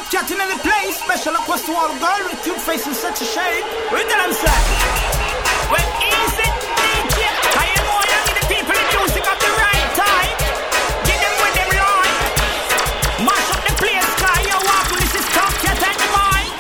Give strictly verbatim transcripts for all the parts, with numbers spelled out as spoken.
cat in the place, special request to all girl with cute face in such a shape. What did I say? Well, easy, D J. I am more young the people in music at the right time. Get them with them line. Mash up the place, sky. You walk with this is top cat and the mind.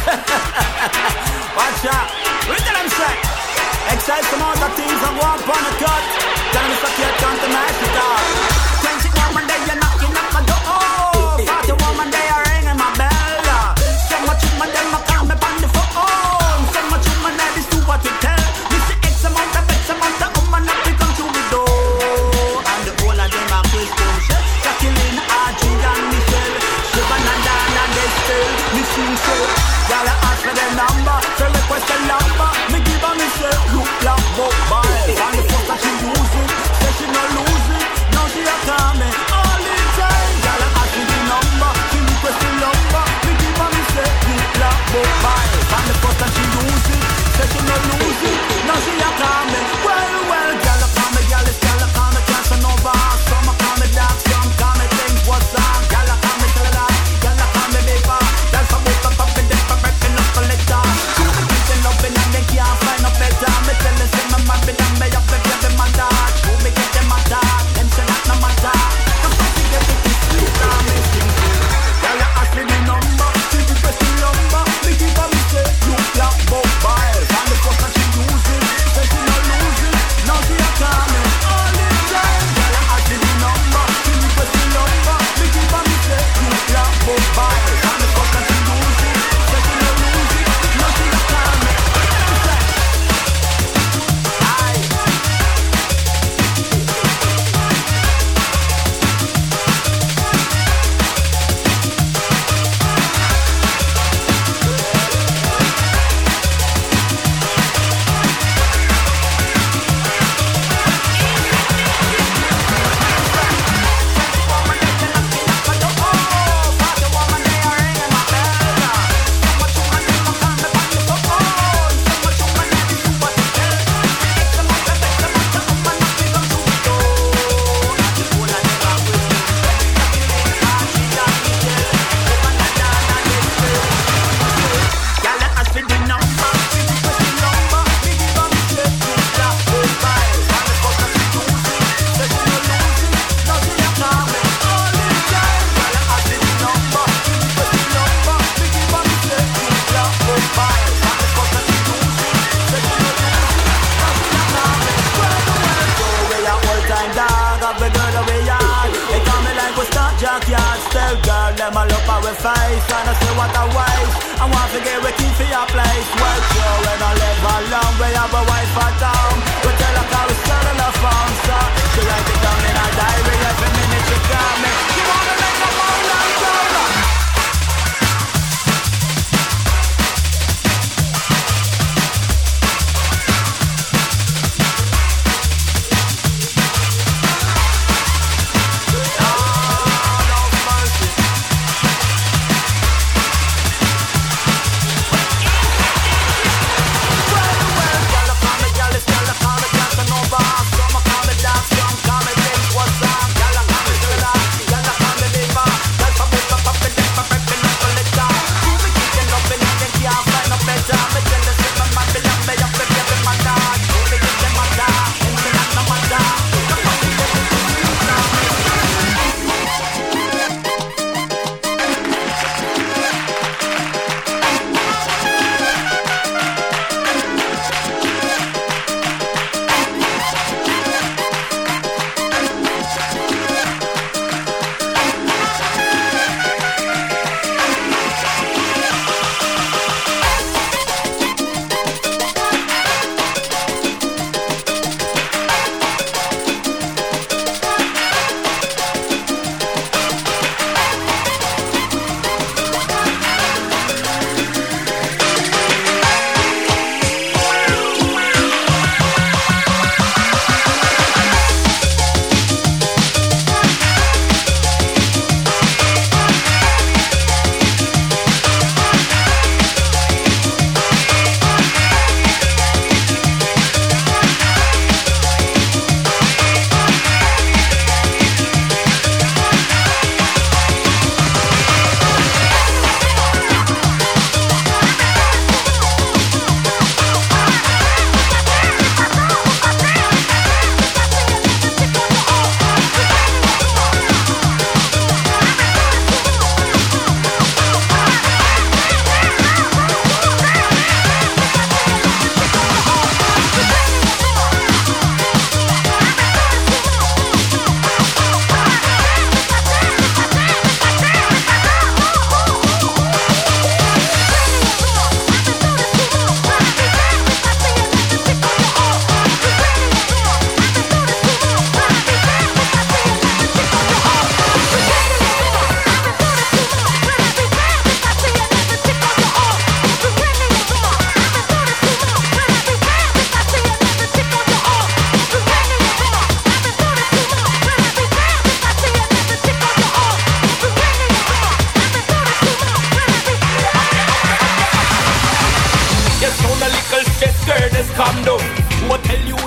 Watch out. What did I say? Excite some other things and walk on the cut. Tell me suck your tongue to mash it up. twenty woman day you're knocking at my door. forty woman day you're ringing my bell. So much woman them I call me on the phone. So much woman that is do what you tell. This is X amount of X amount of woman that we come to the door. And the whole of them are Christian shell. Jacqueline, Archie and Michelle. Siobhan and Dan and they still missing shell. Y'all ask for their number, so request a number. Me give her me say, look like mobile. And the first that she use it, say she no lose it. Now she a call me all the time. Y'all ask me the number, she request the number. Me give her me say, look like mobile. And the first that she use it, say she no lose it. Now she a call me, well, well. Y'all call me, y'all is y'all call me Casanova. Some call me dark, some call me things what's up. Y'all call me Cellular, y'all call me Baker. Y'all come up up in this for repping up for letter. She be kissing up and they can't find no better. Me tell them say my man be done, me up and give them a touch. Who me get them a touch, them say not no matter. Cause I see them with this sweet and me sing sing. Y'all ask me the number, she request the number. Me give her me say, look like mobile. And the first that she use it, say she no lose it. Now she a call me all the time. Y'all ask me the number, she request the number. Me give her me say, look like mobile. And the first that she use it, say she no lose it. Now she a call me. Aye. Them a look our face and I say what a waste. I want to get Ricky for your place. Well, sure, when I live alone, we have a wife at home. We tell her how we sell on the phone, so she write it down in her diary every minute she call me. She wanna make a phone like Zola. Some call me dark, some call me things what's up. Y'all call me Cellular, y'all call me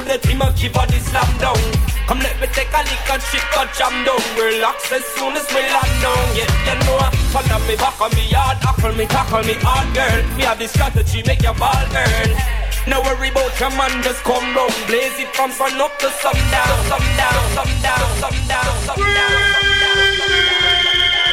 the team of keep body slam down. Come let me take a lick and shit got jam down. Relax as soon as we land down. Yeah, you know, follow me back on me yard, tackle me, tackle me hard, girl. We have this strategy, make your ball, girl. No worry about your man, just come round. Blaze it from sun up to sundown, sundown, sundown, sundown, sundown, sundown.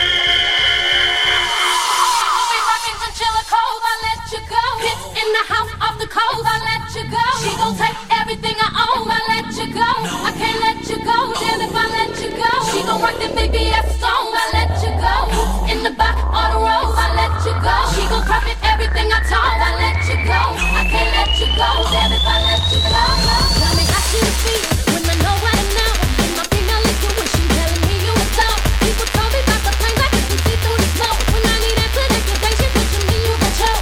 In the house of the cold, I let you go. She gon' take everything I own, I let you go. I can't let you go, damn if I let you go. She gon' rock the baby ass song, I let you go. In the back of the road, I let you go. She gon' profit everything I told, I let you go. I can't let you go, damn if I let you go. Tell me how she feel when I know what I know. And my female intuition telling me you was low. People told me about the planes, I can see through the smoke. When I need explanation, picture me, you got choke.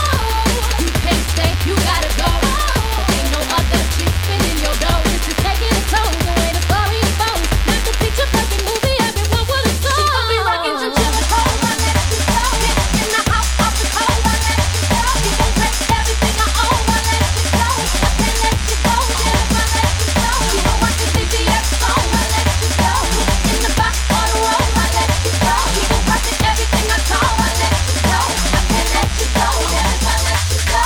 You gotta go. There ain't no other chick spinning your dough. This is taking a toll. The way the story unfolds. Not the picture perfect movie everyone would have sold. She gon' be rockin' to chill the cold. I let you go. In the house of the cold. I let you go. You gon' take everything I own. I let you go. I can't let you go. Yeah, if I let you go. She gon' watch the B B S song. I let you go. In the back of the road. I let you go. She gon' watch everything I told. I let you go. I can't let you go. Yeah, if I let you go.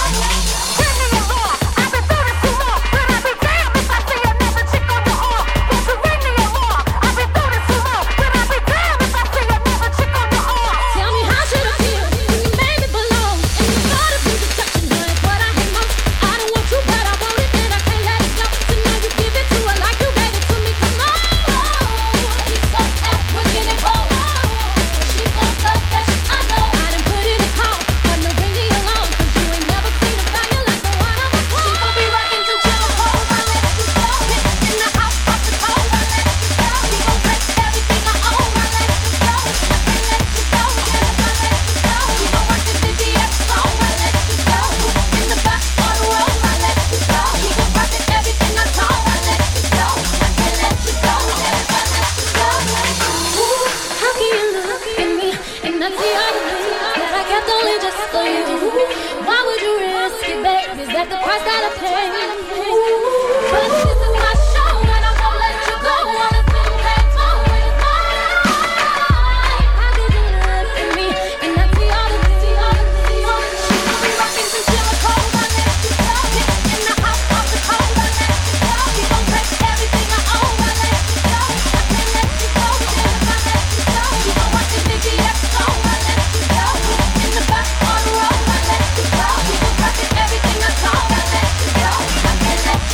Everything I told, I let you go. I can't let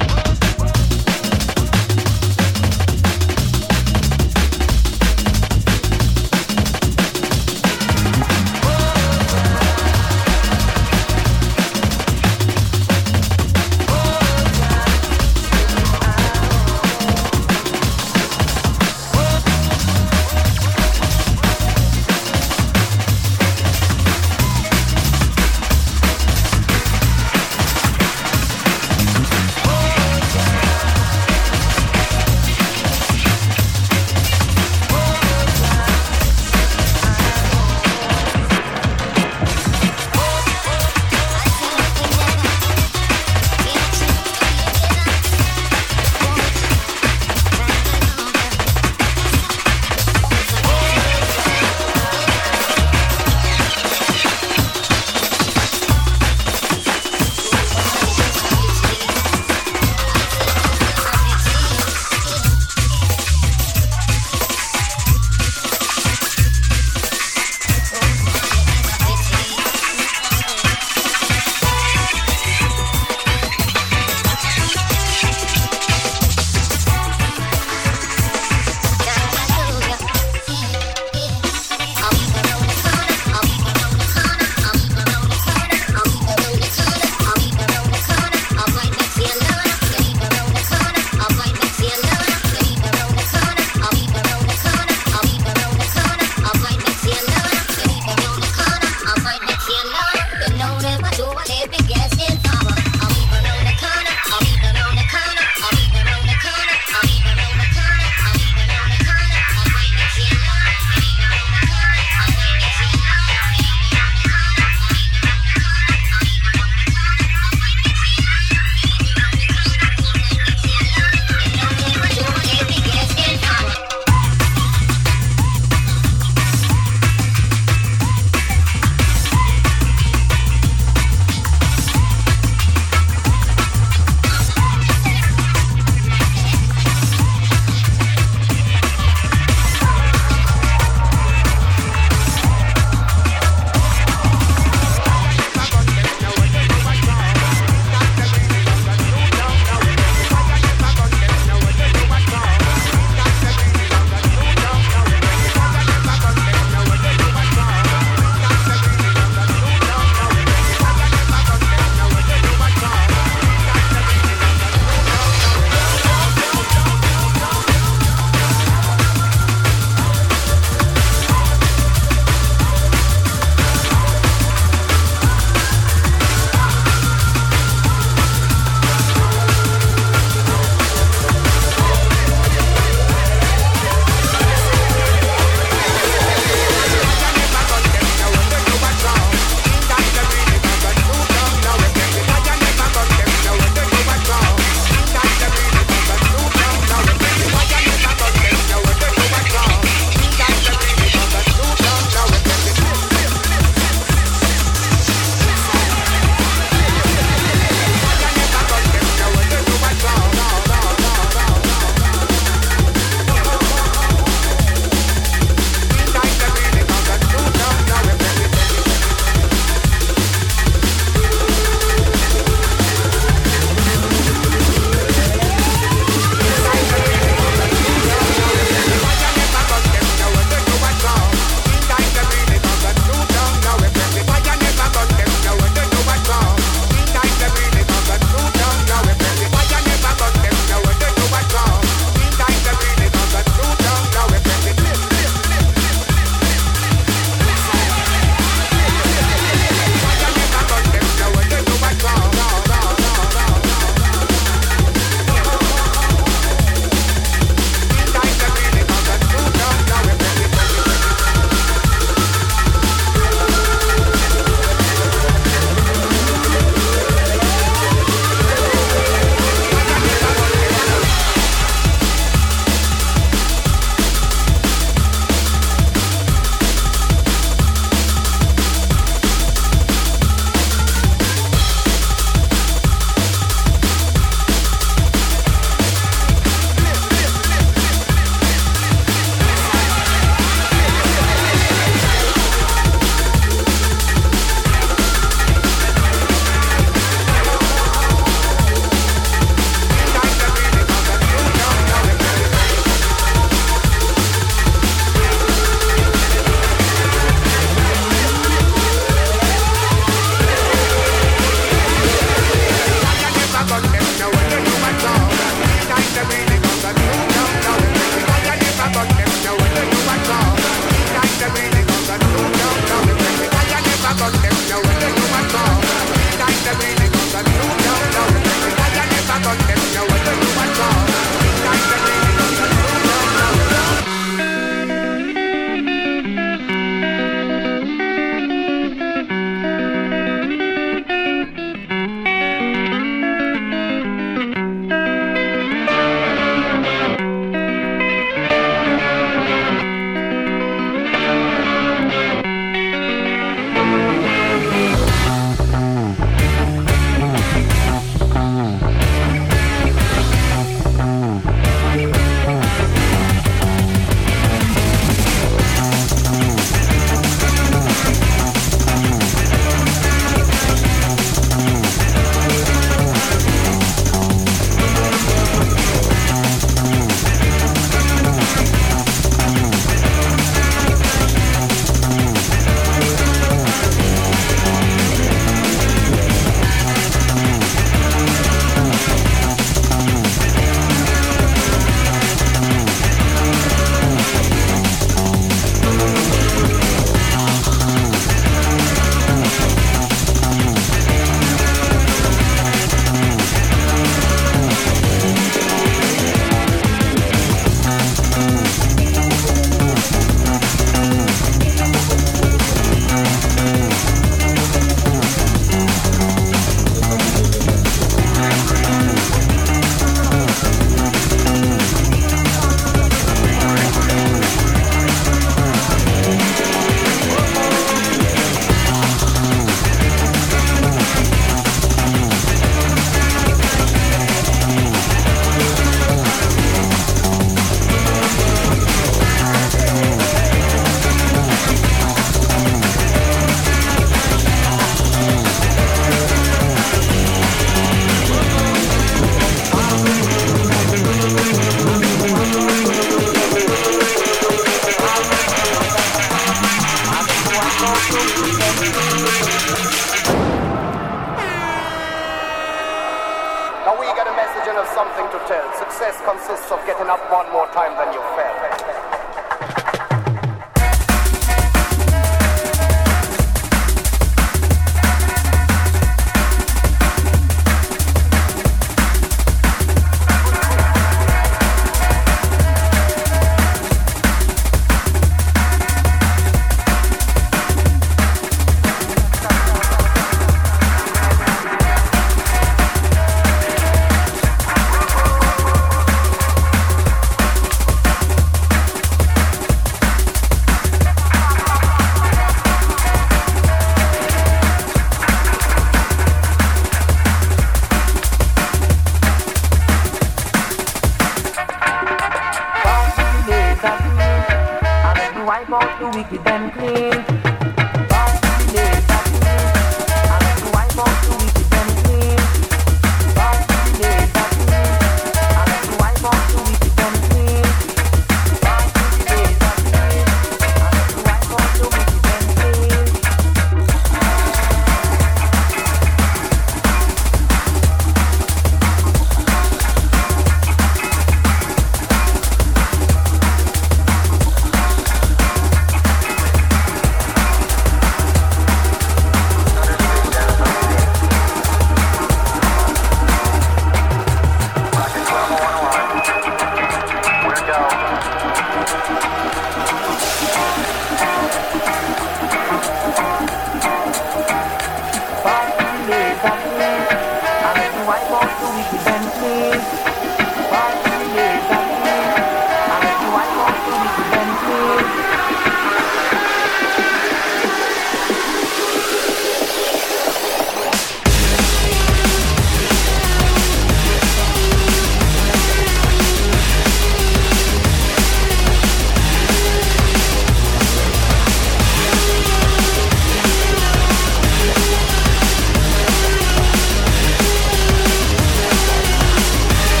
We'll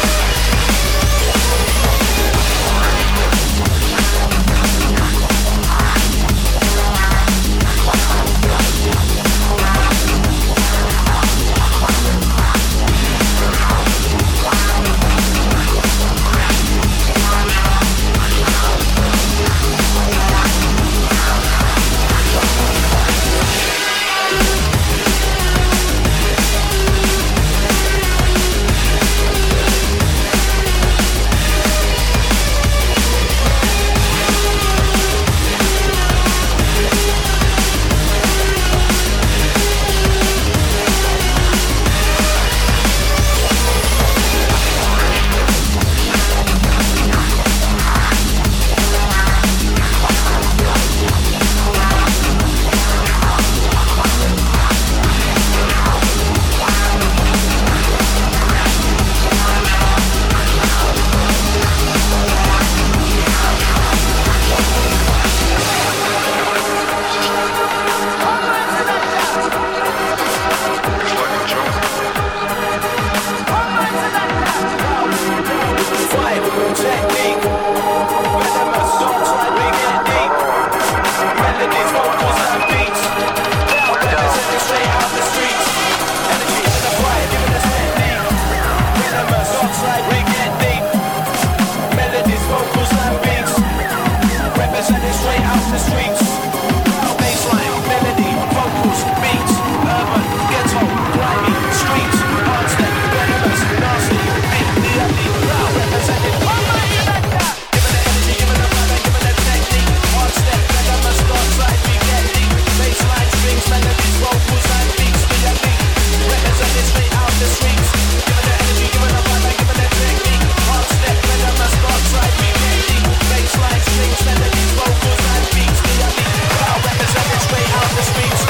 Vibe, technique, venomous, don't try, we get deep. Melodies, vocals and beats. Now representing straight out the streets. Energy in the vibe, giving us technique. Venomous, don't try, we get deep. Melodies, vocals and beats. Representing straight out the streets. Bassline, melody, vocals, beats. Urban, ghetto, grimy, streets. Hardstep, venomous, nasty, big, the ugly, loud, representing. Giving the energy, giving the vibe, and giving the technique. Hardstep, venomous, outside, we get deep. Bassline, strings, melodies, vocals and beats. The ugly, representing straight out the streets. Giving the energy, giving the vibe, and giving the technique. Hardstep, venomous, outside, we get deep. Bassline, strings, melodies, vocals and beats. The ugly, loud, representing straight out the streets.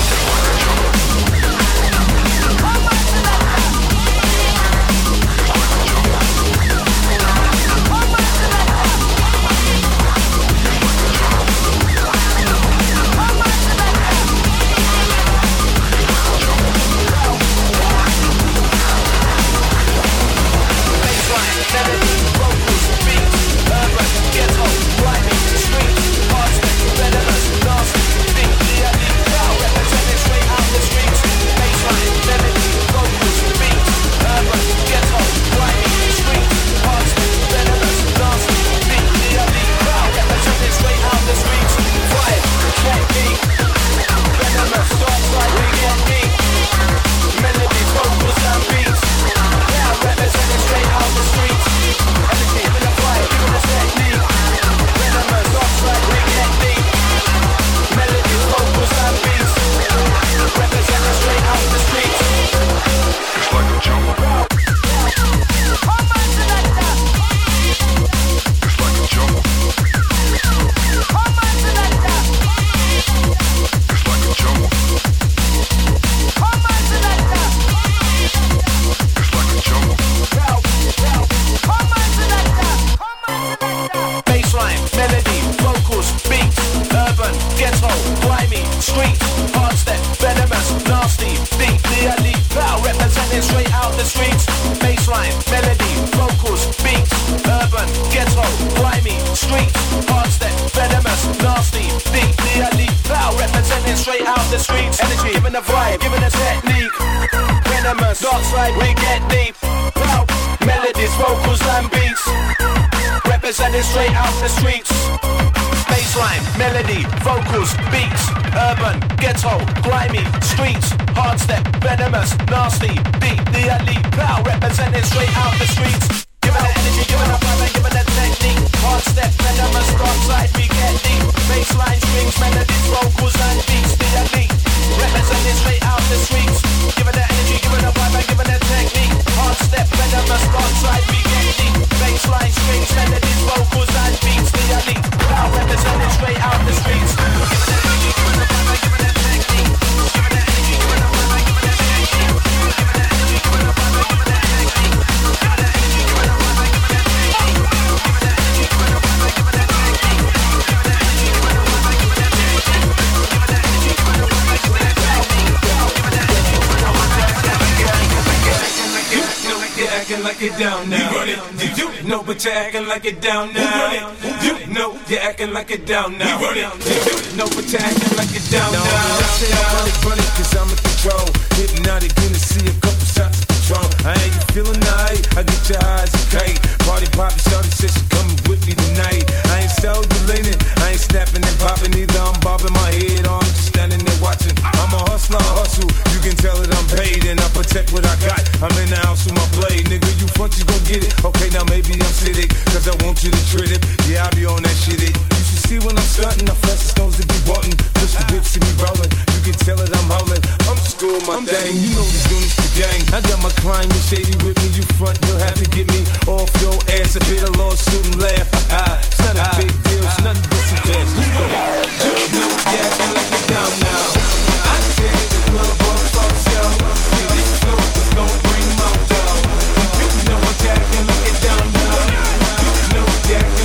You're acting like it down now. You know you're acting like it down now. You know but you're acting like it down now. I say I run it, run it, cause I'm in control. Hypnotic, gonna see a couple shots of Patron. I ain't you feeling nice, I get your eyes okay. Party poppin', shorty said she coming with me tonight. I ain't cellular-leaning, I ain't snapping and popping either. I'm bobbing my head on, just standing there watching. I'm a hustler, I hustle, you can tell that I'm paid. And I protect what I got, I'm in the house with my blade. Nigga, you front, you gon' get it. Okay, now maybe I'm sitting, cause I want you to trip it. Yeah, I be on that shit it. You should see when I'm stunting, I flex the stones to be wanting. Push the whip, see me rolling, you can tell that I'm howling. I'm just doing my I'm thing, you know the units the gang. I got my client and shady with me, you front, you'll have to get me off your ass. A bit of lawsuit and laugh. It's not a big deal, it's nothing but some cash. You know, yeah, acting like you're down now. I said the club on the phone show. This flow is gon' bring my dough. You know I'm acting like you're down now. You know I'm acting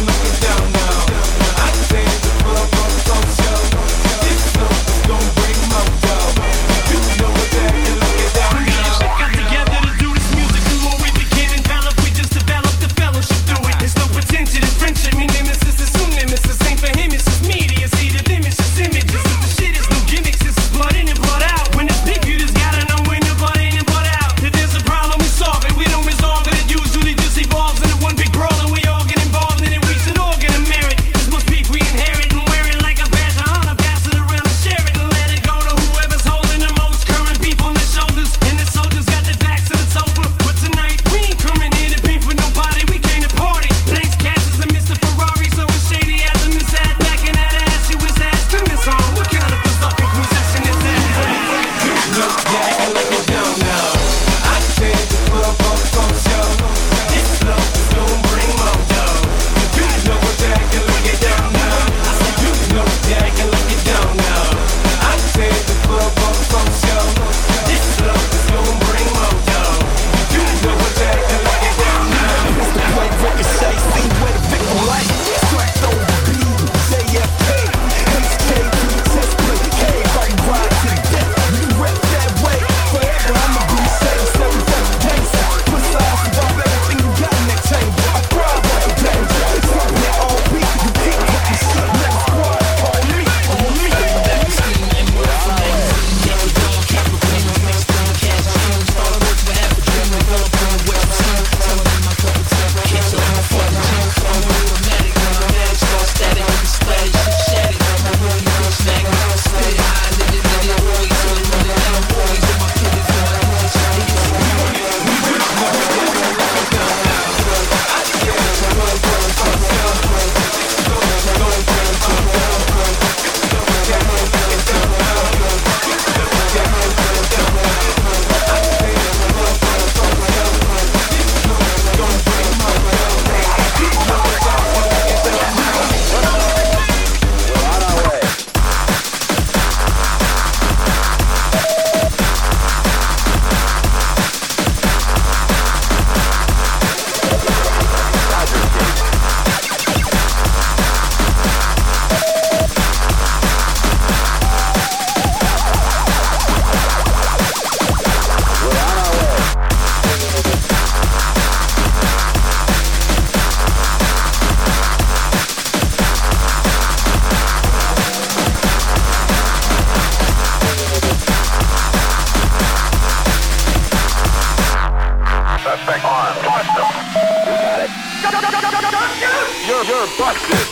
you're, you're busted.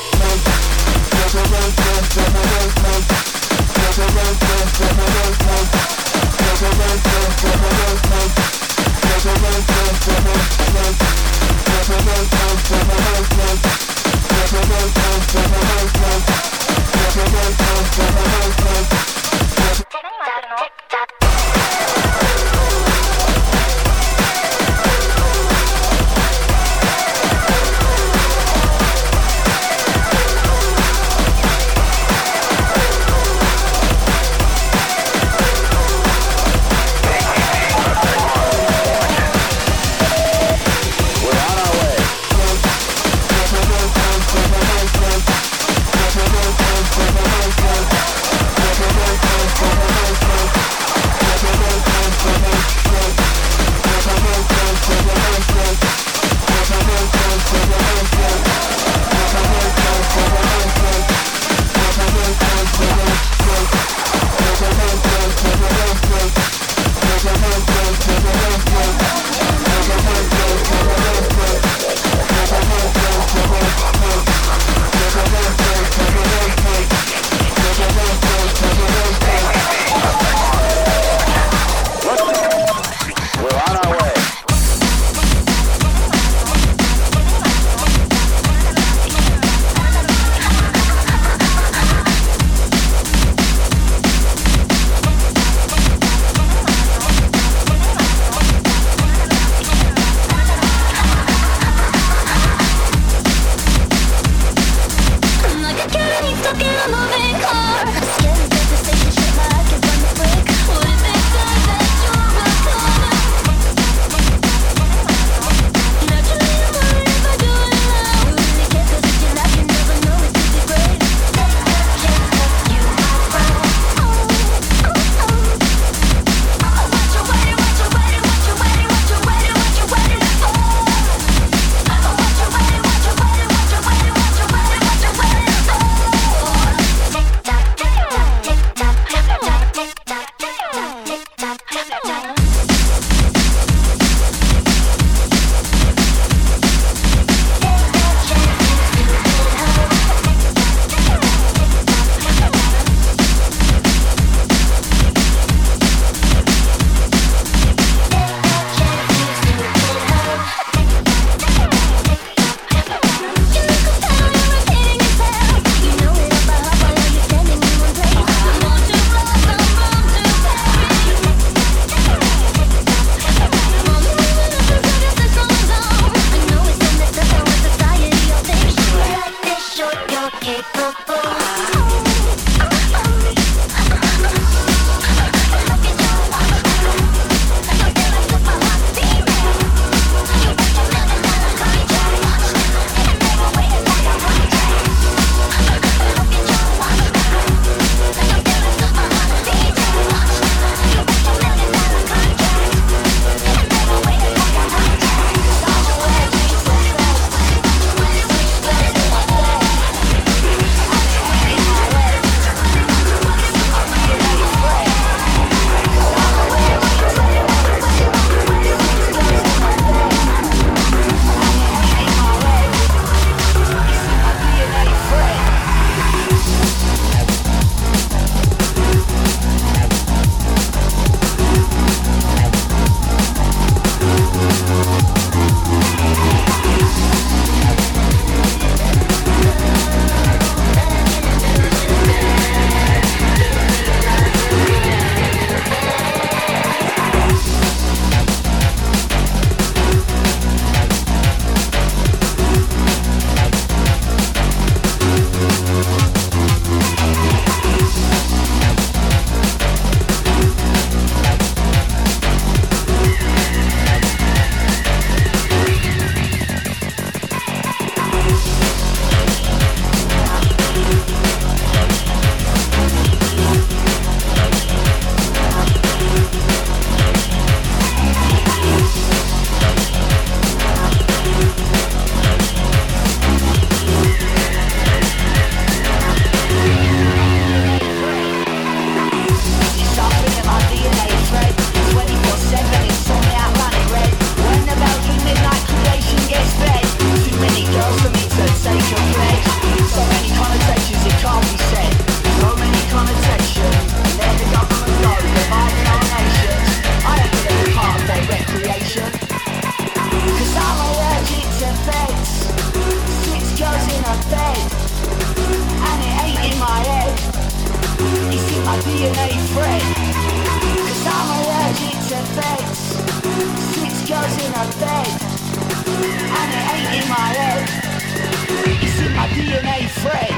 D N A free. Cause I'm allergic to beds. Six girls in a bed. And it ain't in my head. It's in my D N A free.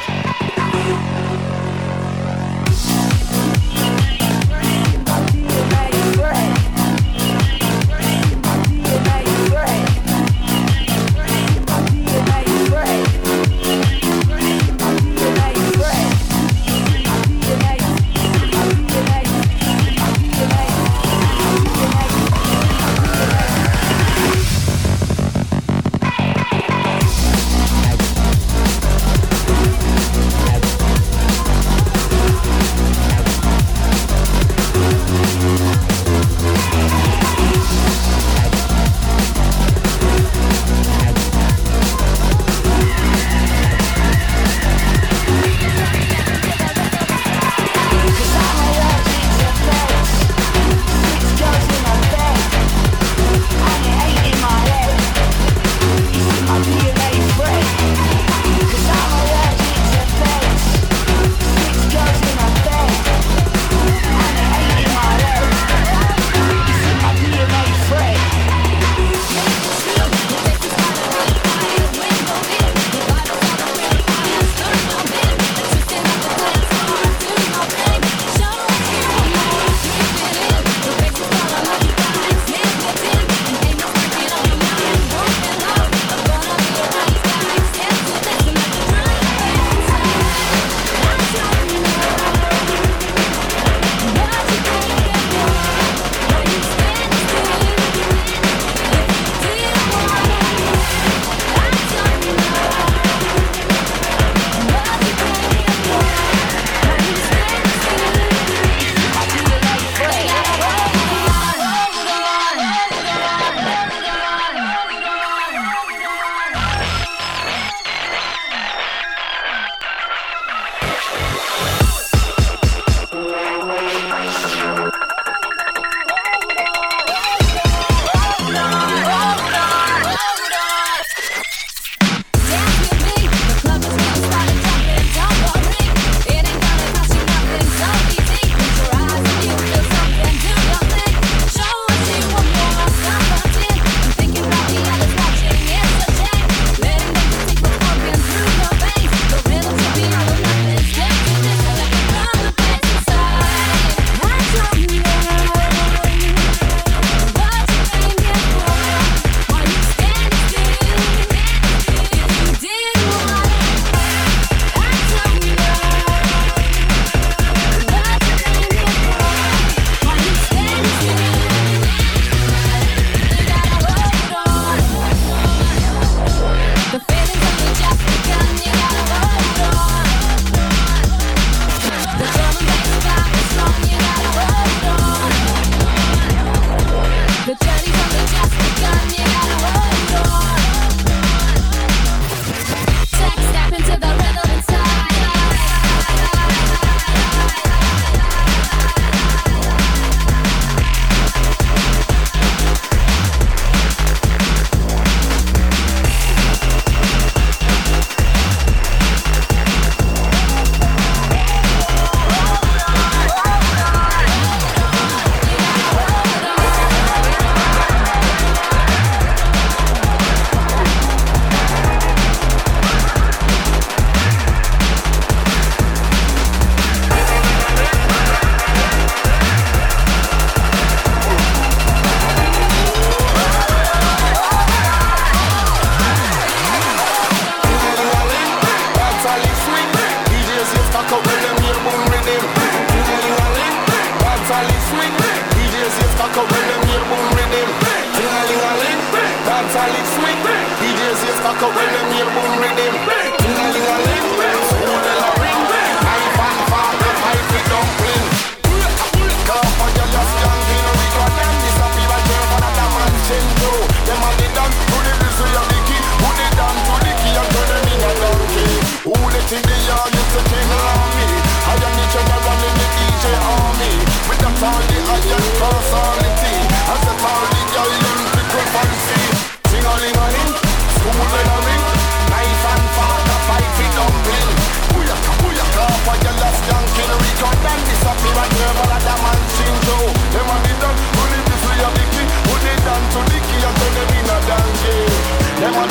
Sing-a-ling-a-ling, school bell a ring, knife and fork.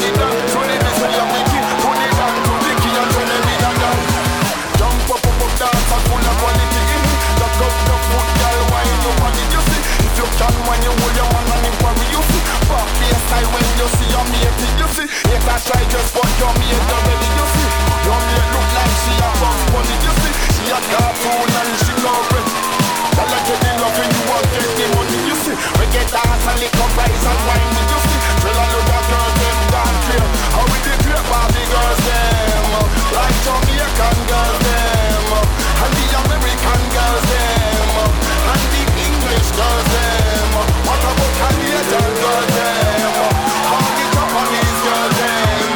it down. So the best way I'm making, put it down to the key and turn it down down. Jump up up up dance and full of quality in. Lock up the foot, girl, wine your body, you see. If you can, when you hold your man and him for me, you see. Back baseline when you see your mate, you see. If I try just but your mate already, you see. Your mate look like she a boss body, you see. She a cartoon and she love it. Tell her get the love and you want get the money, you see. We get dance and lick up rice and wine, you see. Tell her look at girls them down clear. How we the great Barbie girls them, like Jamaican girls them, and the American girls them, and the English girls them. What about Canadian girls them? All the Japanese girls them.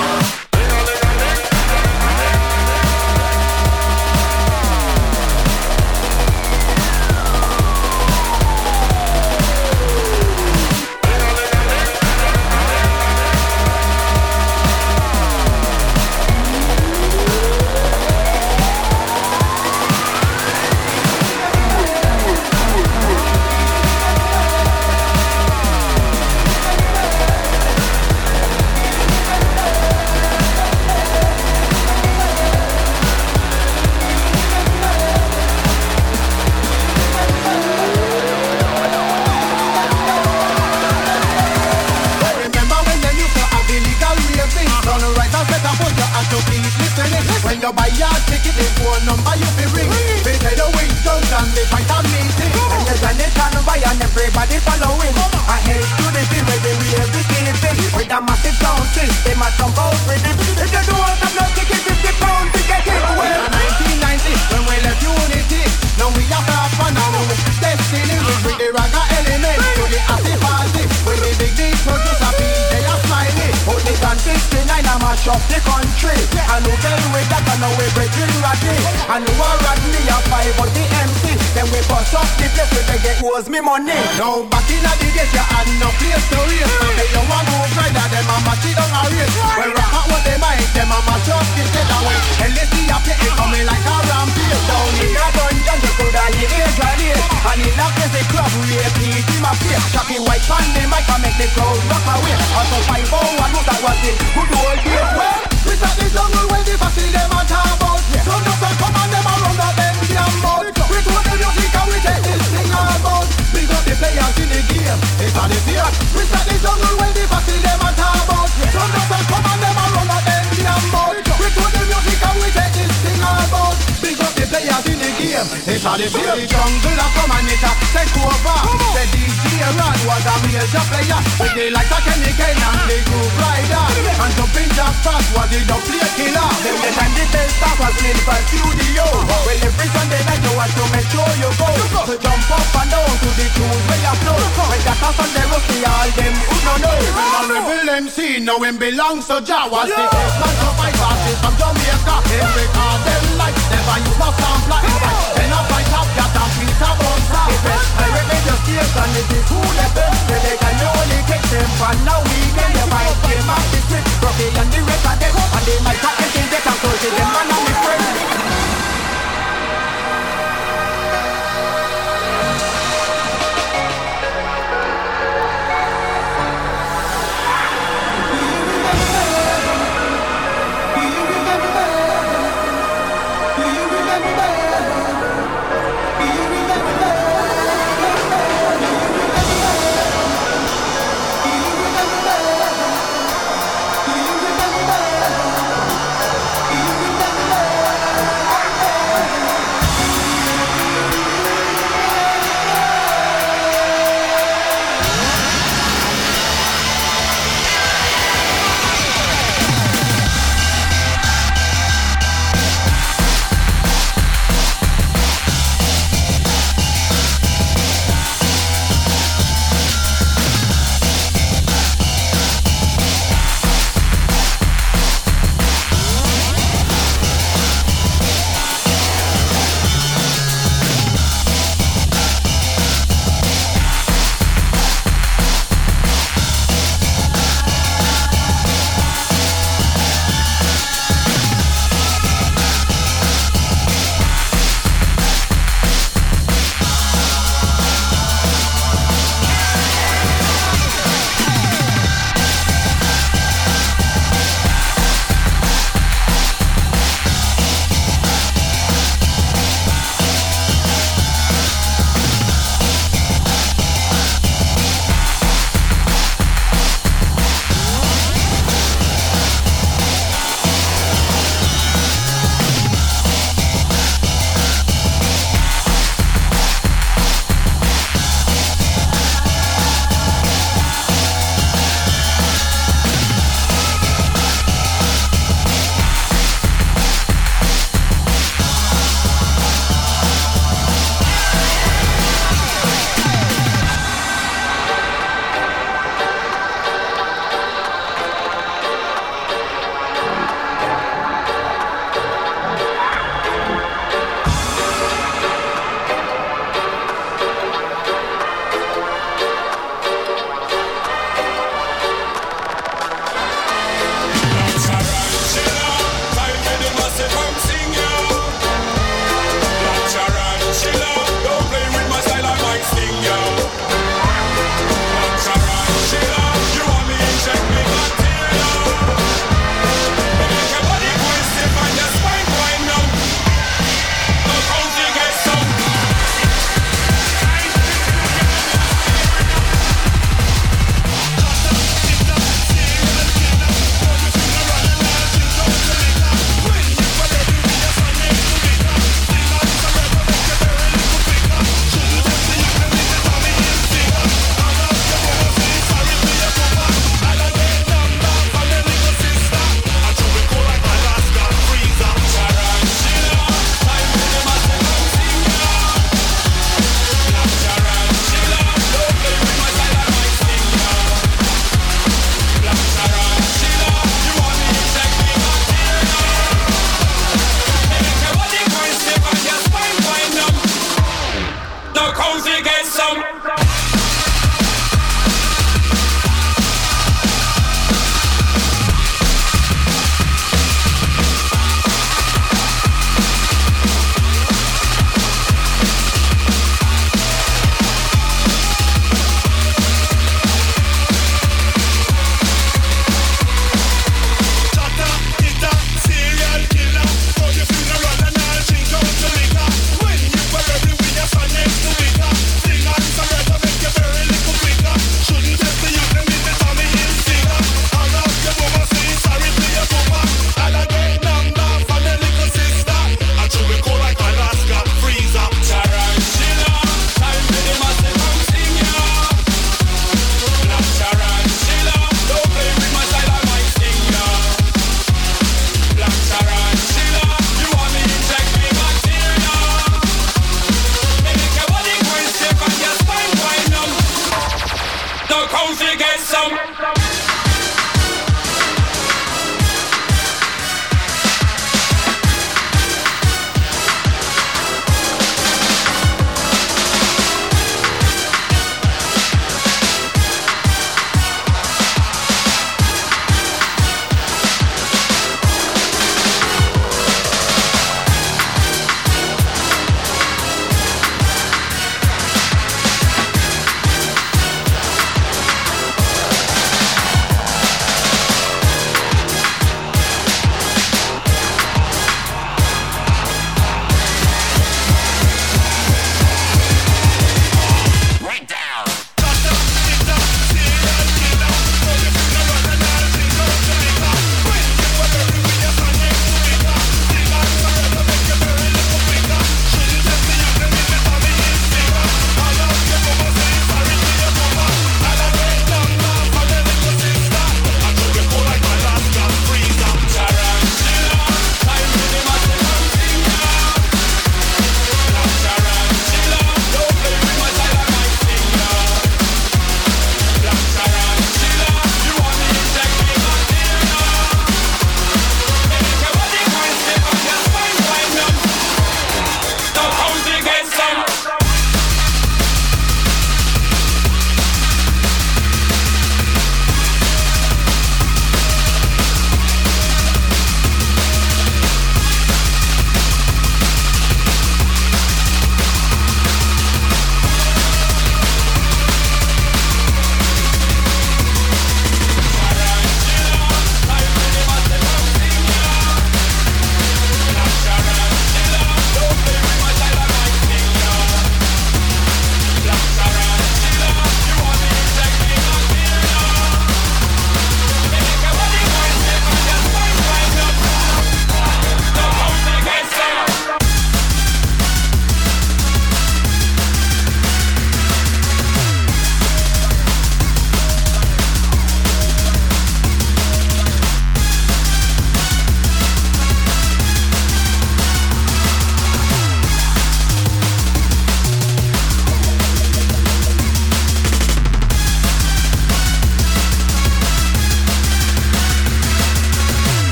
When you buy your ticket, the phone number you be ring. They tell you which junction they fight a meeting. And you turn it on by and everybody following. I hate to the thing where they wear the thing. With a massive sound system, I jump out with it. If you don't have no ticket, fifty pounds to get it. Well, nineteen ninety, when we left Unity, now we have half an hour with Destiny. We bring the ragga element to the happy party. When the big big produce a beat, they are smiling. Only than sixty-nine, I mash up the country. I know them with that, I know we breaking ratty. I know I rat me a five on the M C. Then we bust up the place where they get owes me money. Now back in the days, you had no place to race. So they don't want to ride that, them a match it on a race. When rock out what they might, them a match up the set away. And let's see a play, it coming like a rampage. Down in a dungeon, you could have live here, try this. And in a place, the club, rape, heat in my face. Shocking white pan, they might make the crowd rock away. Also five oh one, that was it. Good old days, well. We start the jungle when the facility them a talk about. Some just a come and them a run up them damn mouth. We do the music and we take this thing all about. Big up the players in the game, it's all the fear. We start the jungle when the facility them a talk about. Some just a come and them a run up them damn mouth. We do the music and we take this thing all about. Big up the players in the game, it's all the fear. The jungle a come and it a take over. The D J Ron was a major player. With the lights a Kenny Ken and the groove rider. And jumping just fast was the don't play killer. Then the time the best stuff was in for studio. Well, every Sunday night you want to make sure you go. So jump up and down to the tunes where you flow. When that a Sunday rusty, all them who don't know. When a rebel M C, now him belongs to Jah. Was the first man to fight artists from Jamaica. Him record them like never use no sampler. Then a fight up, got a Peter Bonsa. I reckon just station, it is who the best. They can only take them for now weekend. They might game up the trip, Rocky and the rest of them. And they might have anything they can close it, them man and me friend. Do you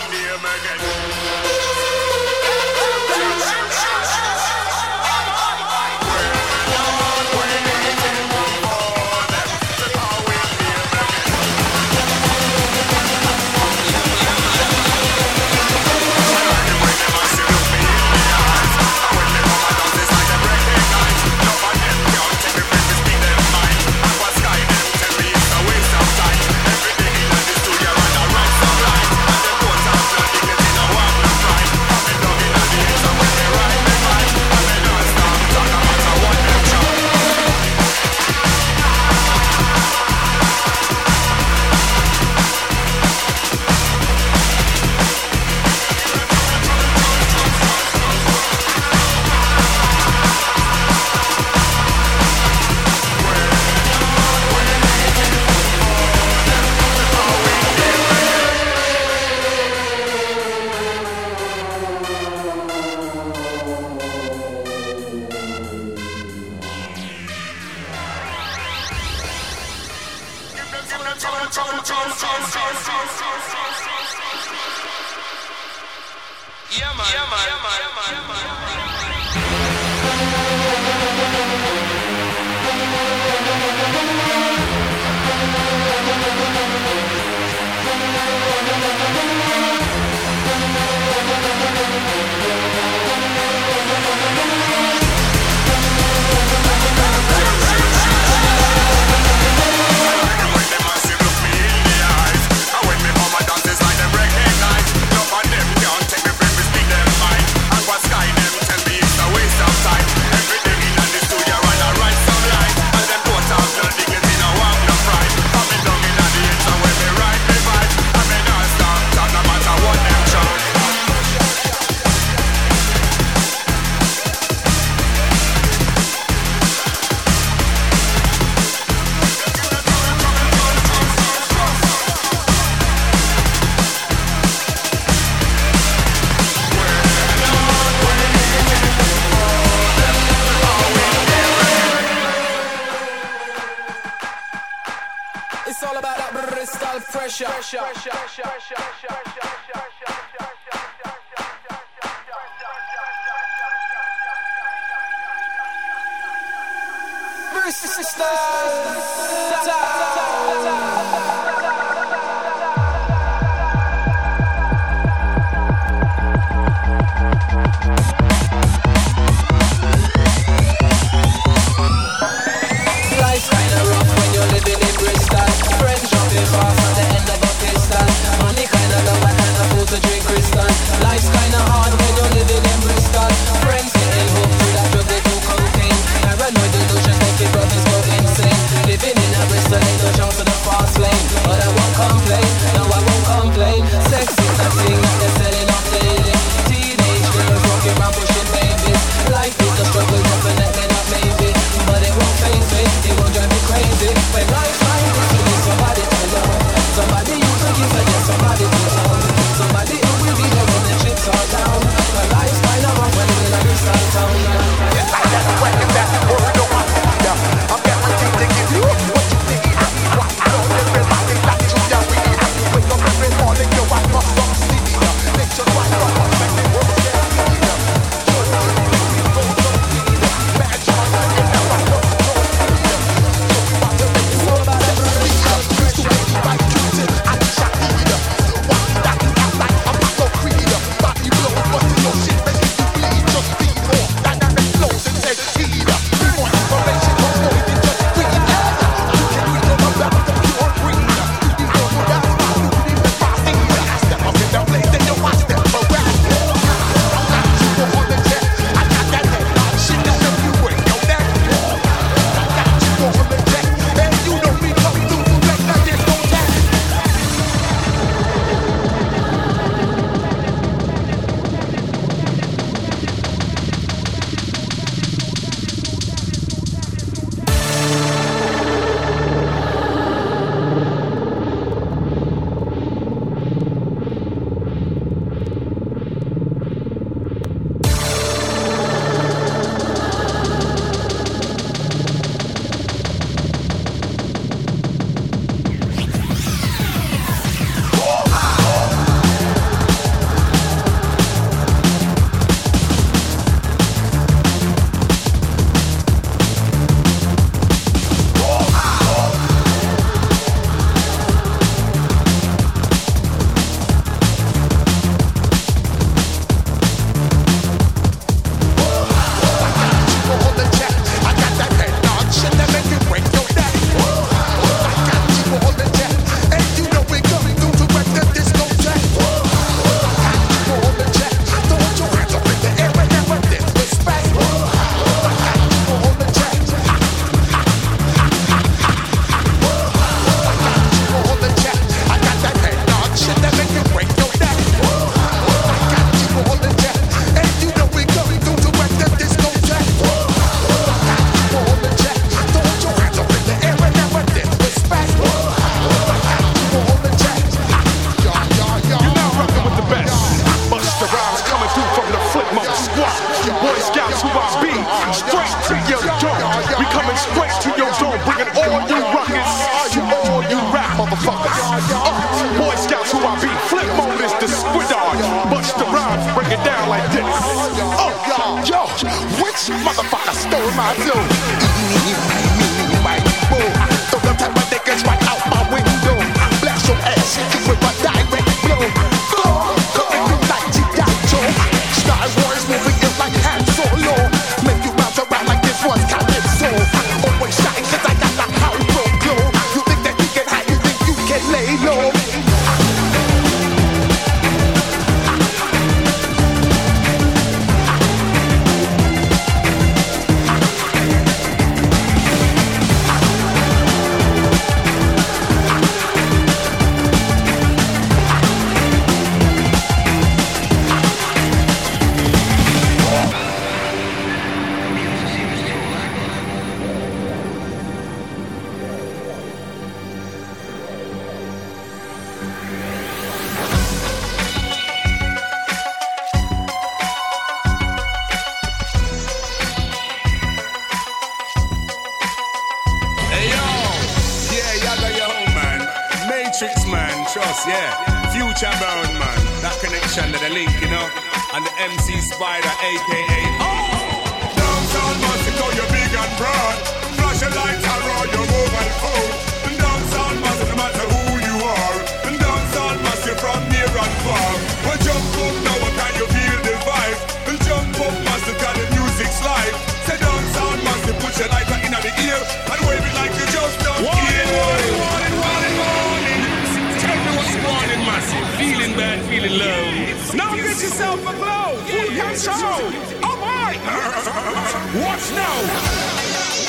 name again. Yeah, man. Yeah, man. Yeah, man. Yeah, man. It's all about that Bristol pressure. Life's kinda rough when you're living in Bristol. Friends dropping fast at the end of a pistol. Money kinda low and can't afford to drink crystal. Life's kinda hard when you're living in Bristol. Friends getting hooked to that drug they do cocaine. Paranoid delusions make your brothers go insane. We coming straight to your door, bringing all you ruckus to all you rap motherfuckers. Uh, Boy Scouts who I be, flip mode is the squidard. Bust the rhymes, break it down like this. Oh, yo, yo, which motherfucker stole my flow? Throw them type of niggas right out my window. Blast your ass with a direct blow. Coming through like G I Joe. Star Wars moving in like Han Solo. Make you bounce around like this was Calypso. Always shine cause I got the high pro glow. You think that you can hide, you think you can lay low. Yeah, Future Bound, man. That connection to the link, you know. And the M C Spider, a k a. Oh! Downtown Mexico, you're big and broad. Flash your lights around your mobile phone. And downtown Mexico, no matter who you are. And downtown Mexico, from near and far. Well, jump up now, what can you feel the vibe? And jump up, Mexico, the music's live. Say downtown Mexico, put your lighter in the ear. And wave it like you just don't hear. Warning, warning, warning, warning. Morning massive, feeling bad, feeling low. Now get yourself a blow, full control. Oh my! Watch now.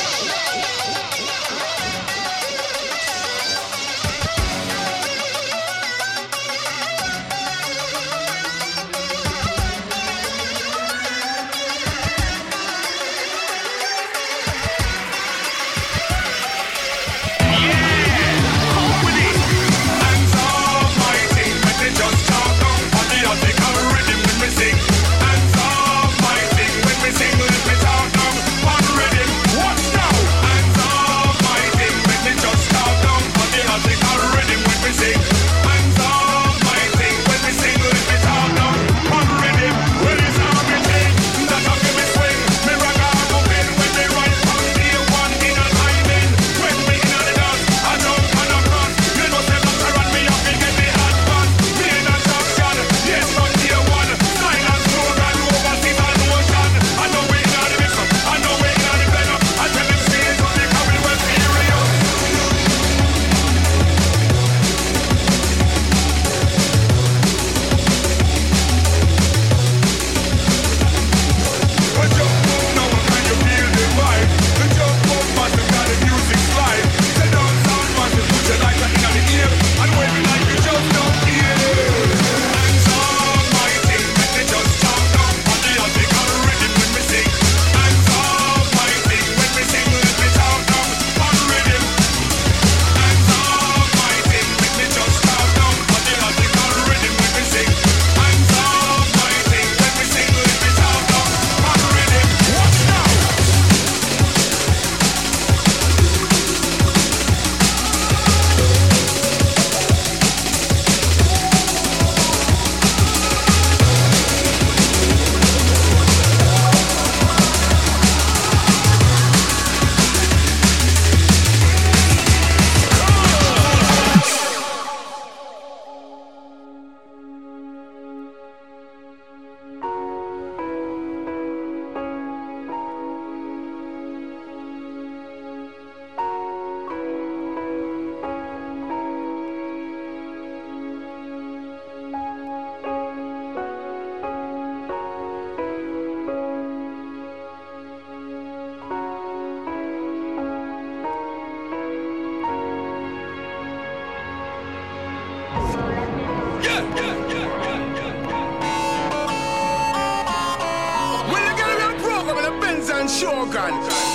Shogun.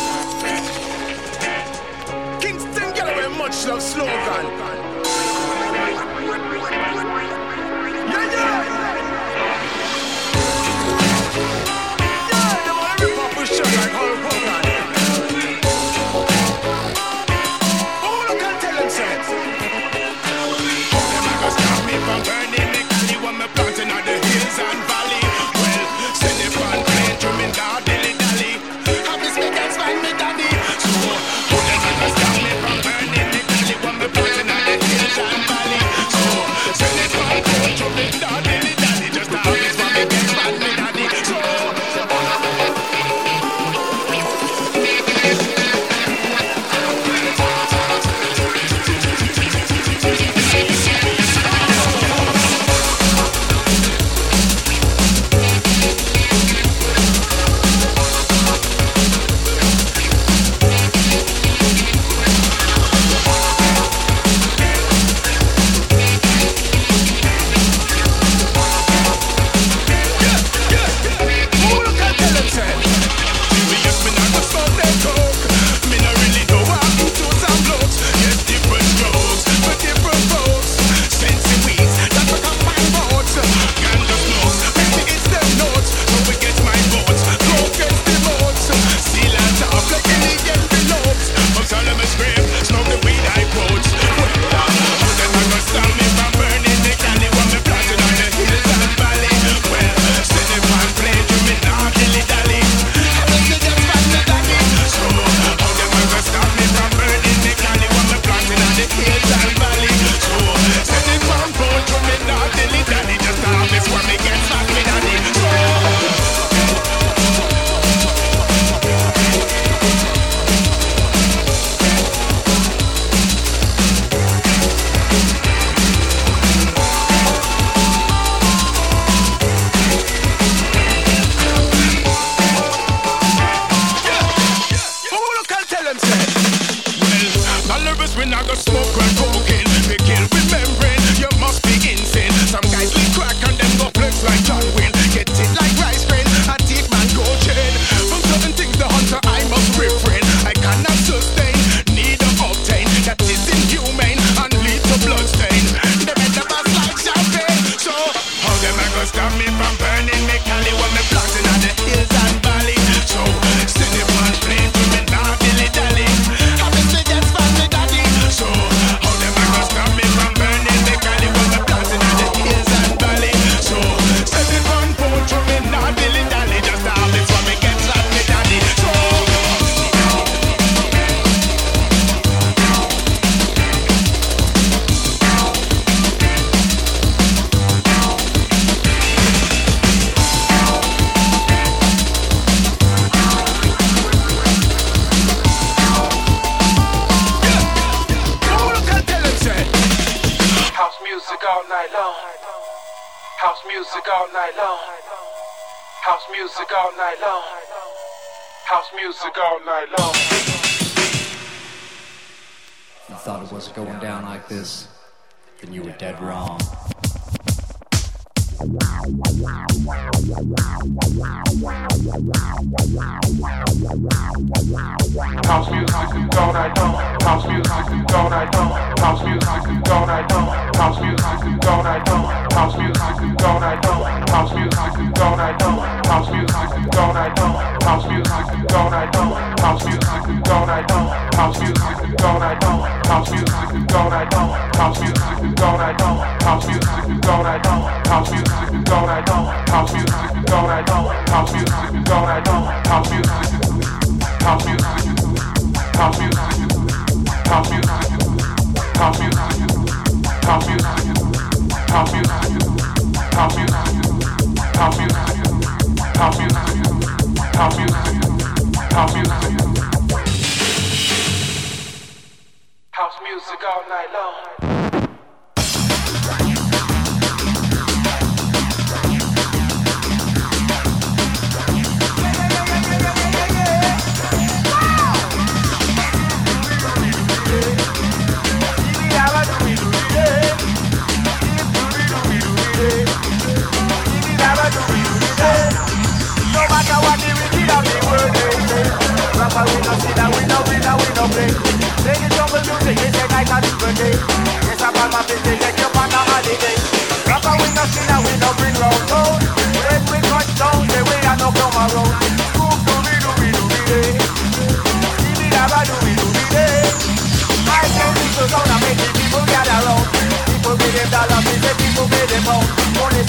Kingston get away much love slogan. Yeah, yeah. Yeah, the money rip off the shot like Hulk Hogan. and valley. Well, send it one plane to me, God, dilly dally. Have this weekend find me daddy. So, who them gonna stop me from burning the galley when me planting on the hills and valley? So, send it one plane to me, God, dilly dally. Just to have this one weekend find me daddy. So.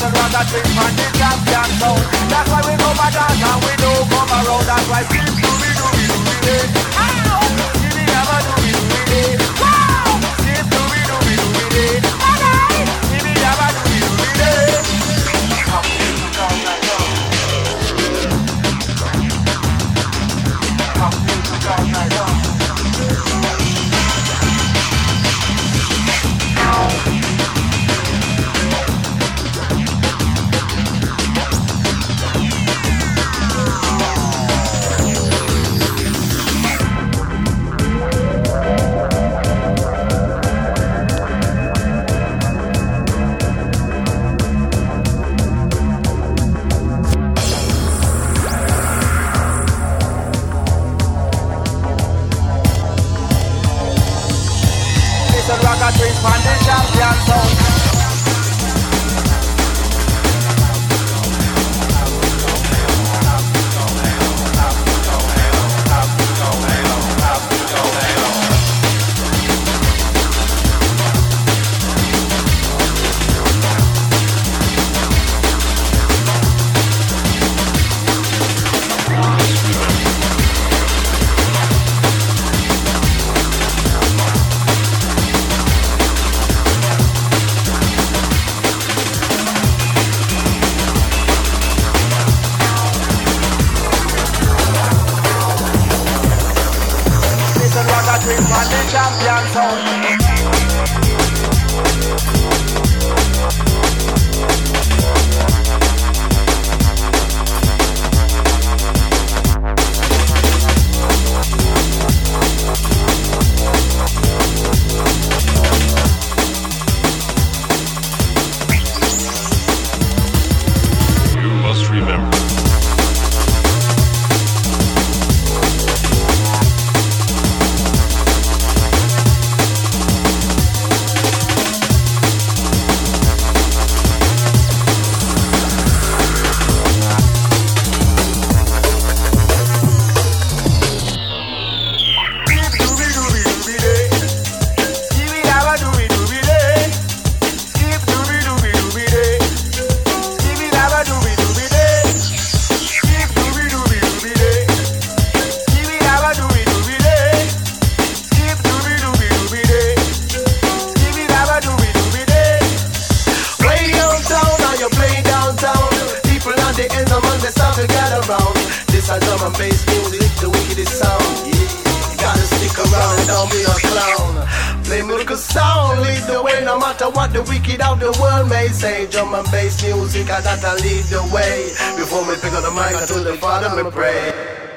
Listen, rock a trick from the champion sound. That's why we come a dance and we don't come around. That's why skip to me, do me, do me, day. Give me never do me, do me, day. Skip to me, do me, do me, day. Give me never do me, do me, day. Come in, come like that. Come in, come like that. Rock a twist from the champion sound. Champion sound. You must remember. Drum and bass music, I gotta lead the way. Before me pick up the mic, I told the Father me pray.